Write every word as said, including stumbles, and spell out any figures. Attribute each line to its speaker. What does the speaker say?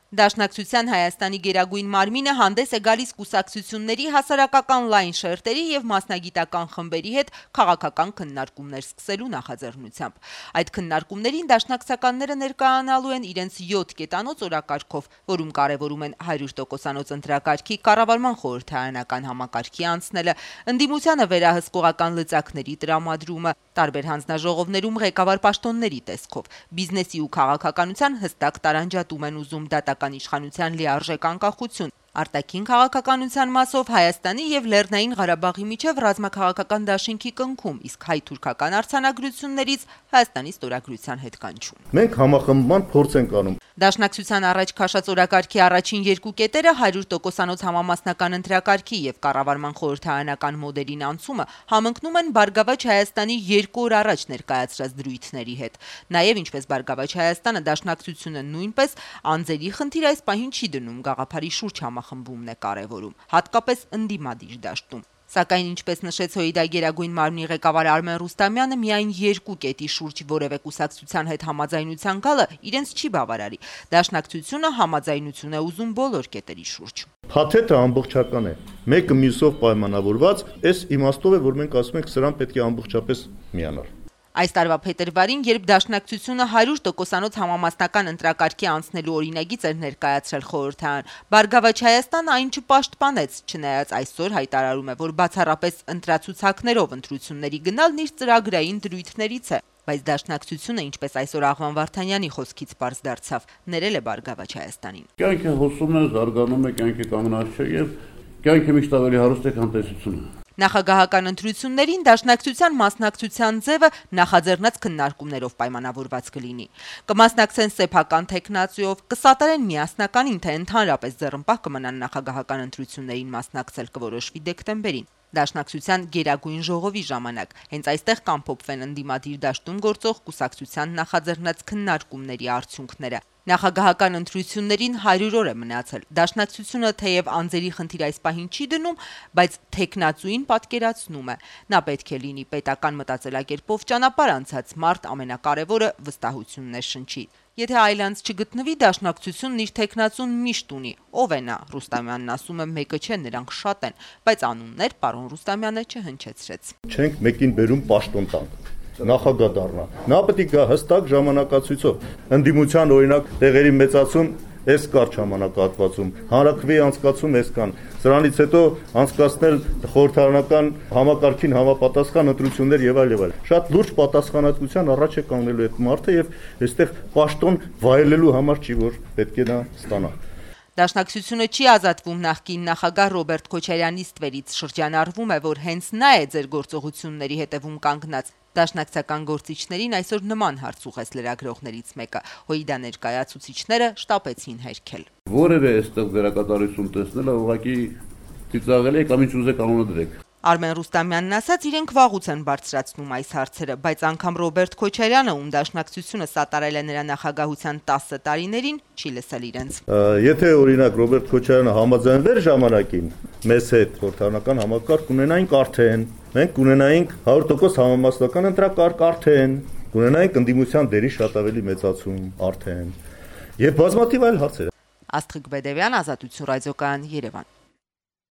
Speaker 1: Դաշնակցության Հայաստանի գերագույն մարմինը հանդես է գալիս կուսակցությունների, հասարակական լայն շերտերի եւ մասնագիտական խմբերի հետ քաղաքական քննարկումներ սկսելու նախաձեռնությամբ։ Այդ քննարկումներին դաշնակցականները ներկայանալու են իրենց յոթ կետանոց օրակարգով, որում կարևորում են հարյուր տոկոսանոց ընտրակարգի կառավարման խորհրդարանական համակարգի անցնելը, ընդդիմությանը վերահսկողական լծակների տրամադրումը, տարբեր հանձնաժողովներում ղեկավար պաշտոնների տեսքով, բիզնեսի ու քաղաքականության հստակ տարանջատում են ուզում դատական իշխանության լիարժեք անկախություն, արտաքին քաղաքականության մասով Հայաստանի եւ Լեռնային Ղարաբաղի միջև ռազմաքաղաքական դաշինքի կնքում, իսկ հայ-թուրքական արձանագրություններից Հայաստանի ստորագրության հետ կանչում։
Speaker 2: Մենք համախմբման փորձ ենք անում։
Speaker 1: Դաշնակցության առաջ քաշած օրակարգի առաջին երկու կետերը հարյուր տոկոսանոց համամասնական ընտրակարգի եւ կառավարման խորհրդարանական մոդելին անցումը համընկնում են Բարգավաճ Հայաստանի երկու օր առաջ ներկայացրած դրույթների հետ։ Նաեւ ինչպես Բարգավաճ Հայաստանը, Դաշնակցությունը նույնպես անձերի խնդիր այս պահին չի դնում, գաղափարի շուրջ համախմբումն է կարևորում, հատկապես ընդդիմադիր դաշտում։ Սակայն ինչպես նշեց ՀՅԴ գերագույն մարմնի ղեկավար Արմեն Ռուստամյանը, միայն երկու կետի շուրջ որևէ կուսակցության հետ համաձայնության գալը իրենց չի բավարարի։ Դաշնակցությունը համաձայնություն է ուզում բոլոր կետերի շուրջ։
Speaker 2: Փաթեթը ամբողջական է, մեկը մյուսով պայմանավորված, այս իմաստով է, որ մենք ասում ենք, սրան պետք է ամբողջապես միանալ։
Speaker 1: Այս տարվա փետրվարին, երբ Դաշնակցությունը հարյուր տոկոսանոց համամասնական ընտրակարգի անցնելու օրինագիծ էր ներկայացրել խորհրդարան, Բարգավաճ Հայաստանը այն չպաշտպանեց, չնայած այսօր հայտարարում է, որ բացառապես ընտրացուցակներով ընտրությունների գնալն իր ծրագրային դրույթներից է, բայց Դաշնակցությունը, ինչպես այսօր Աղվան Վարդանյանի խոսքից պարզ դարձավ, ներել է Բարգավաճ Հայաստանին։
Speaker 3: Կյանքը հոսում է, զարգանում է, կյանքը կանգնած չէ եւ կյանքը միշտ ավելի հարուստ է, քան տեսությունը։
Speaker 1: Նախագահական ընտրություններին Դաշնակցության մասնակցության ձևը նախաձեռնած քննարկումներով պայմանավորված կլինի։ Կմասնակցեն սեփական տեխնացիով, կսատարեն միասնականին, թե ընդհանրապես ձեռնպահ կմնան նախագահական ընտրություններին մասնակցել, կորոշվի դեկտեմբերին։ Դաշնակցության գերագույն ժողովի ժամանակ հենց այստեղ կամփոփվեն ընդդիմադիր դաշտում գործող կուսակցության նախաձեռնած քննարկումների արդյունքները։ Նախագահական ընտրություններին հարյուր օր է մնացել։ Դաշնակցությունը թեև անձերի խնդիր այս պահին չի դնում, բայց տեխնացուին պատկերացնում է։ Նա պետք է լինի պետական մտածելակերպով ճանապարհ անցած մարդ, ամենակարևորը վստահությունն է շնչի։ Եթե այլանց չգտնվի, Դաշնակցությունն իր տեխնացուն միշտ ունի։ Ով է նա, Ռուստամյանն ասում է, մեկը չէ, նրանք շատ են, բայց անուններ պարոն Ռուստամյանը չհնչեցրեց։
Speaker 2: Չենք մեկին բերում պաշտոն տանք, նախագահ դառնա։ Նա պետք է գա հստակ ժամանակացույցով։ Ընդդիմության օրինակ տեղերի մեծացում այս կար ժամանակահատվածում, հանրաքվեի անցկացում այս կան, սրանից հետո անցկացնել խորհրդարանական համակարգին համապատասխան ընտրություններ եւ այլ եւ այլ։ Շատ լուրջ պատասխանատվության առաջ է կանգնելու այդ մարդը եւ այստեղ պաշտոն վայելելու համար չի, որ պետք է նա ստանա։
Speaker 1: Դաշնակցությունը չի ազատվում նախկին նախագահ Ռոբերտ Քոչարյանի ստվերից, շրջանառվում է, որ հենց նա է ձեր գործողությունների հետևում կանգնած։ Դաշնակցական գործիչներին այսօր նման հարց ուղղեց լրագրողներից մեկը։ ՀՅԴ ներկայացուցիչները շտապեցին հերքել։
Speaker 3: Որևէ այստեղ դերակատարություն տեսնելը ուղղակի ծիծաղելի է, կամ ինչ ուզեք անունը դրեք։
Speaker 1: Արմեն Ռուստամյանն ասաց, իրենք վաղուց են բարձրացնում այս հարցերը, բայց անգամ Ռոբերտ Քոչարյանը, ում Դաշնակցությունը սատարել է նրա նախագահության տասը տարիներին, չի լսել իրենց։
Speaker 2: Եթե օրինակ Ռոբերտ Քոչարյանը համաձայնվեր ժամանակին մեզ հետ խորհրդարանական համակարգ ունենայինք արդեն, մենք ունենայինք հարյուր տոկոս համամասնական ընտրակարգ արդեն, ունենայինք ընդդիմության դերի շատ ավելի մեծացում արդեն եւ բազմաթիվ այլ հարցեր։
Speaker 1: Աստղիկ Բեդևյան, Ազատություն ռադիոկայան, Երևան։